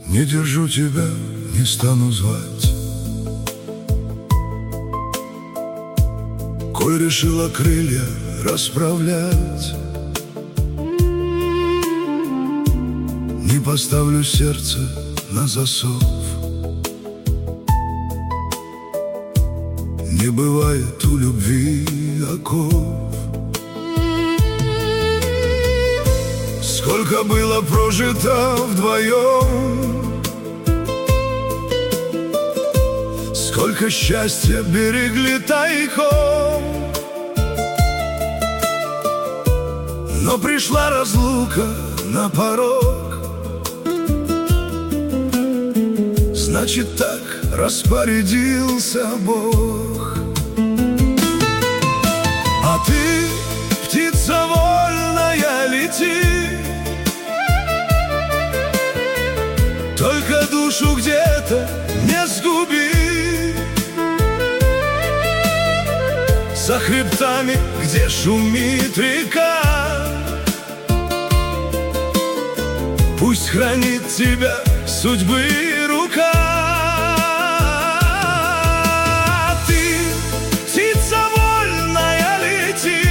Не держу тебя, не стану звать. Коль решила крылья расправлять, не поставлю сердце на засов. Не бывает у любви оков. Сколько было прожито вдвоем, сколько счастья берегли тайком. Но пришла разлука на порог. Значит, так распорядился Бог. А ты, птица вольная, лети, только душу где-то не сгуби. За хребтами, где шумит река, пусть хранит тебя судьбы рука. Ты, птица вольная, лети,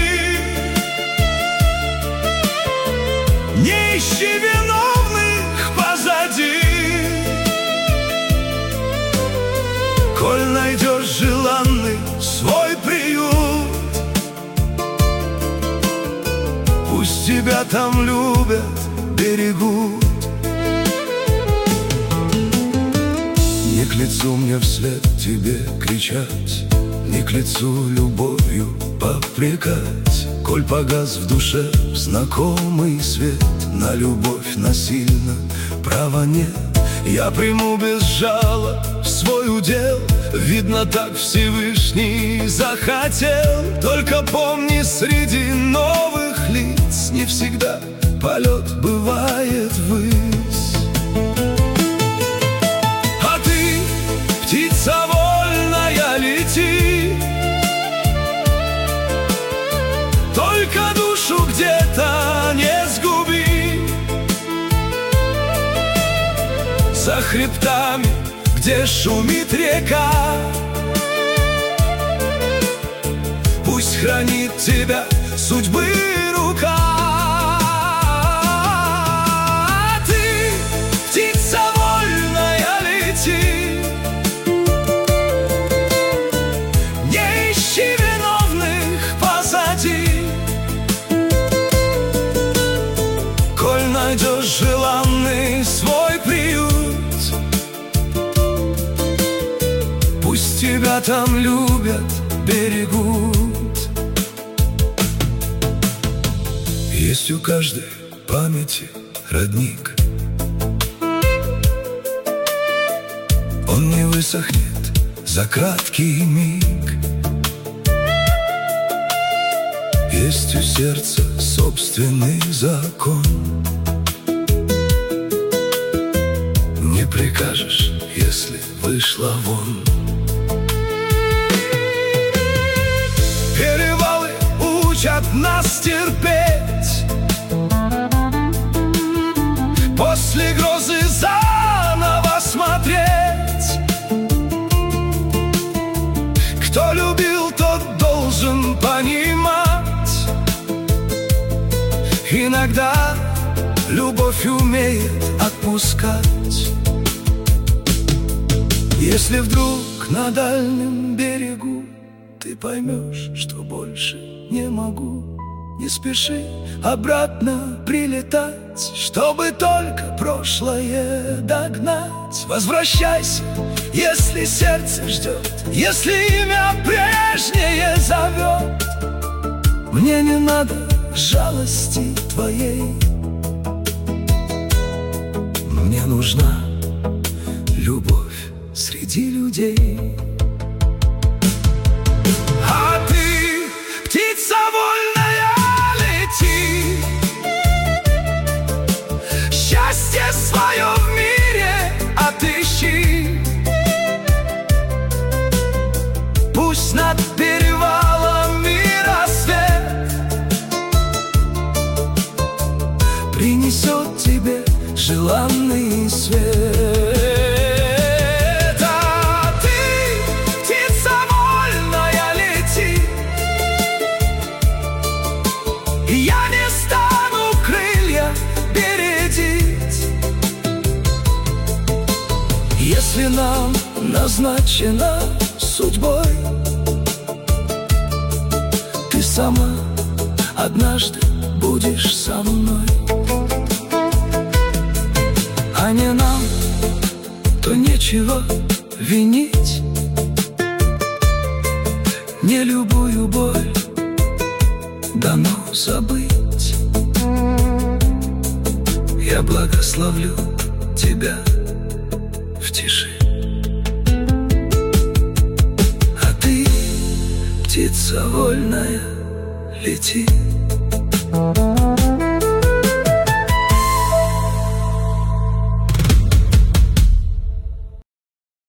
не ищи виновных позади. Коль найдешь желанный свой приют, пусть тебя там любят, берегут. Не к лицу мне вслед тебе кричать, не к лицу любовью попрекать. Коль погас в душе знакомый свет, на любовь насильно права нет. Я приму без жала свой удел, видно, так Всевышний захотел. Только помни, среди новых лиц не всегда полет бывает ввысь. А ты, птица вольная, лети, только душу где-то не сгуби. За хребтами, где шумит река, пусть хранит тебя судьбы рука. Ты, птица вольная, лети, не ищи виновных позади. Коль найдешь желанный свой приют, пусть тебя там любят, берегут. Есть у каждой памяти родник, он не высохнет за краткий миг. Есть у сердца собственный закон, не прикажешь, если вышла вон. Перевалы учат нас терпеть, после грозы заново смотреть. Кто любил, тот должен понимать, иногда любовь умеет отпускать. Если вдруг на дальнем берегу ты поймешь, что больше не могу, не спеши обратно прилетать, чтобы только прошлое догнать. Возвращайся, если сердце ждет, если имя прежнее зовет. Мне не надо жалости твоей, мне нужна любовь среди людей. А ты, птица вольная, лети, счастье свое в мире отыщи. Пусть над перевалами рассвет принесет тебе жизнь. желанный свет. А ты, птица вольная, лети, и я не стану крылья бередить. Если нам назначено судьбой, ты сама однажды будешь со мной. А не нам, то нечего винить. Не любую боль дано забыть. Я благословлю тебя в тиши. А ты, птица вольная, лети.